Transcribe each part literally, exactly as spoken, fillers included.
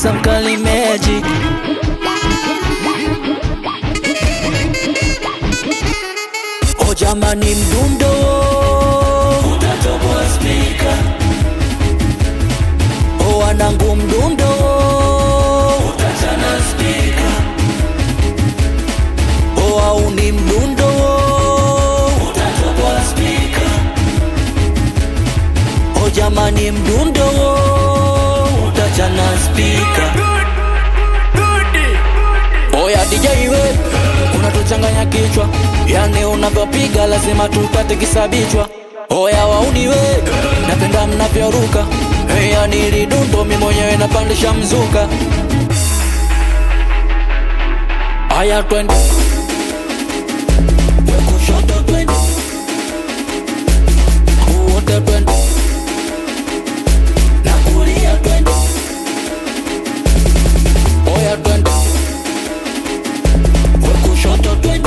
Producer Mkali Magic. Oh jamani mdundo utatoboa speaker. Oh wanangu mdundo utachana speaker. Oh au ni mdundo utatoboa speaker. Oh jamani mdundo utachana speaker. Oya D J we unatuchanganya kichwa, yani unavyopiga lazima tupate kisabichwa. Oya wauni we napenda mnavyoruka, yani lidundo mimi mwenyewe napandisha mzuka. Aya twende kushoto twende, wote twende na kulia twende. Oya twende kushoto twende,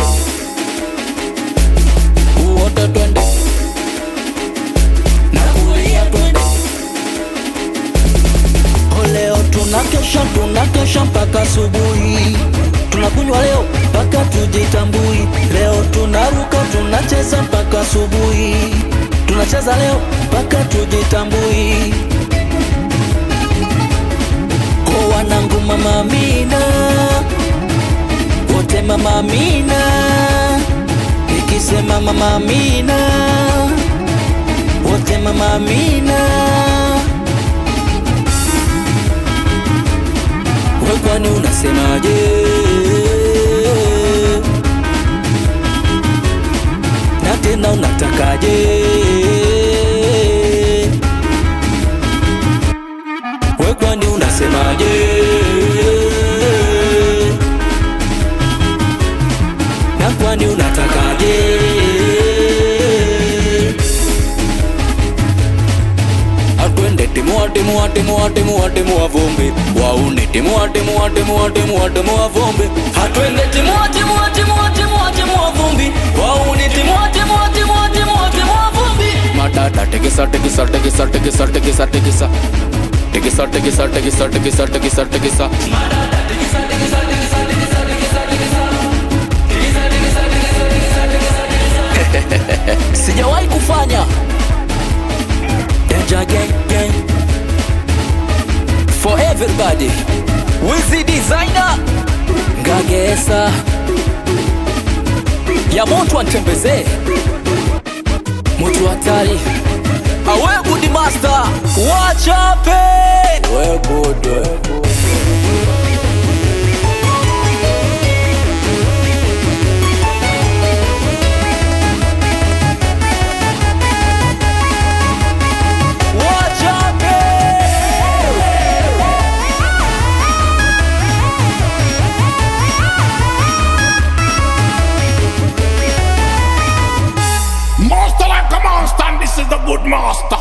wote twende na kulia twende. Leo tunakesha tunakesha mpaka asubuhi, tunakunywa leo mpaka tujitambui. Leo tunaruka tunacheza mpaka asubuhi, tunacheza leo mpaka tujitambui. Kwa wanangu mama Amina, wote mama Amina, nikisema mama Amina, wote mama Amina. Wewe kwani unasemaje? Na tena unatakaje? Wewe kwani unasemaje? Na kwani unatakaje? Atwende timua timua timua timua timua vumbi, wauni timua timua timua timua timua vumbi. Atwende timua timua timua timua timua vumbi, wauni timua timua timua timua timua vumbi. Matata tekisa tekisa tekisa tekisa tekisa tekisa tekisa tekisa tekisa tekisa tekisa tekisa. Matata tekisa tekisa tekisa tekisa tekisa tekisa. Sijawahi kufanya Danger gang gang for everybody. Wizzy designer Ngagesa ya moto antembeze moto hatari. Awe good master watch up. We good, we good. Master like a monster, and this is the good master.